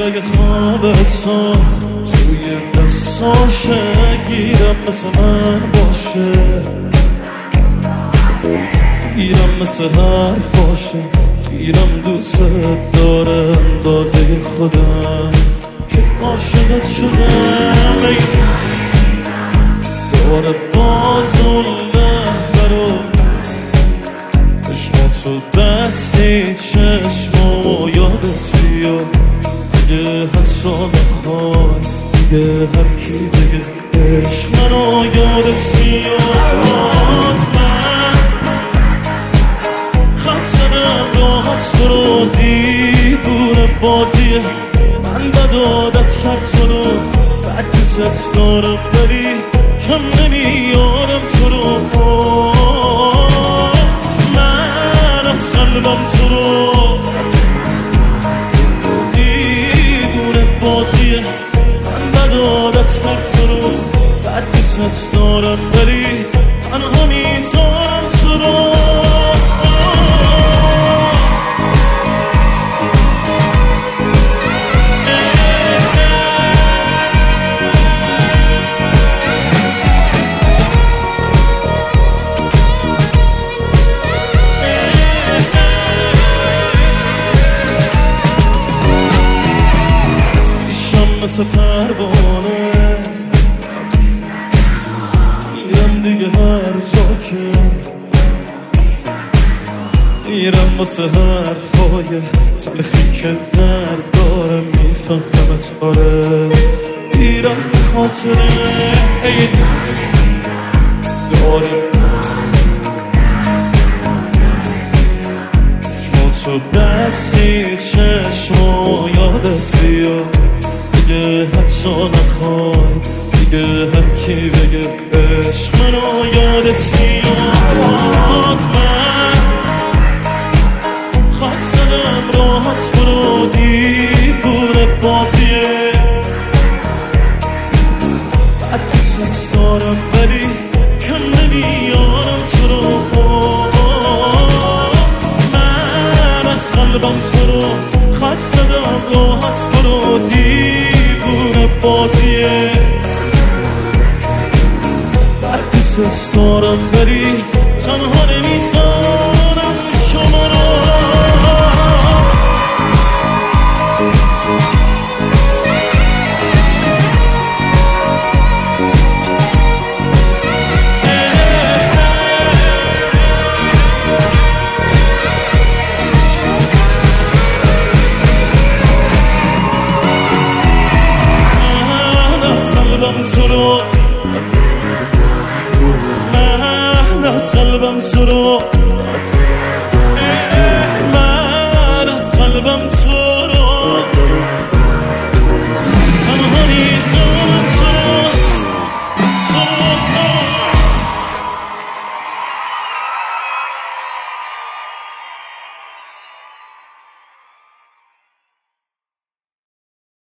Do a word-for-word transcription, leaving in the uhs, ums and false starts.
اگه خوابت تو توی دستاشه گیرم مثل من باشه، گیرم مثل حرفاشه، گیرم دوست داره اندازه خودم که عاشقت شدم. داره باز اون لحظه رو چشماتو دستی چشمامو یادت بیاد، دیگه حتی نخوای دیگه هر کی بگه عشق منو یادت بیاد. من خط زدم راحت برو دیوونه بازیه، من بد عادت کرد تو رو بد دوست دارم ولی کم نمیارم تو رو. من از قلبم تو رو دیوونه بازیه، من بد عادت کرد تو رو بد دوست دارم ولی تنها میذارم تو رو. مثل پروانه میرم دیگه هر جا که میرم واسه حرفای تلخی که درد داره میفهمت. آره میرم به خاطره داره چشماتو بستی چشمو یادت بیاد، دیگه حتی نخوای دیگه هر کی بگه عشق منو یادت میاد. من خط زدم راحت برو دیوونه بازیه، بد دوست دارم ولی کم نمیارم تو رو. من از قلبم تو رو خط زدم راحت برو دیوونه بازیه، بر دوست دارم ولی تنها نمیذارم شما رو. من از قلبم تو رو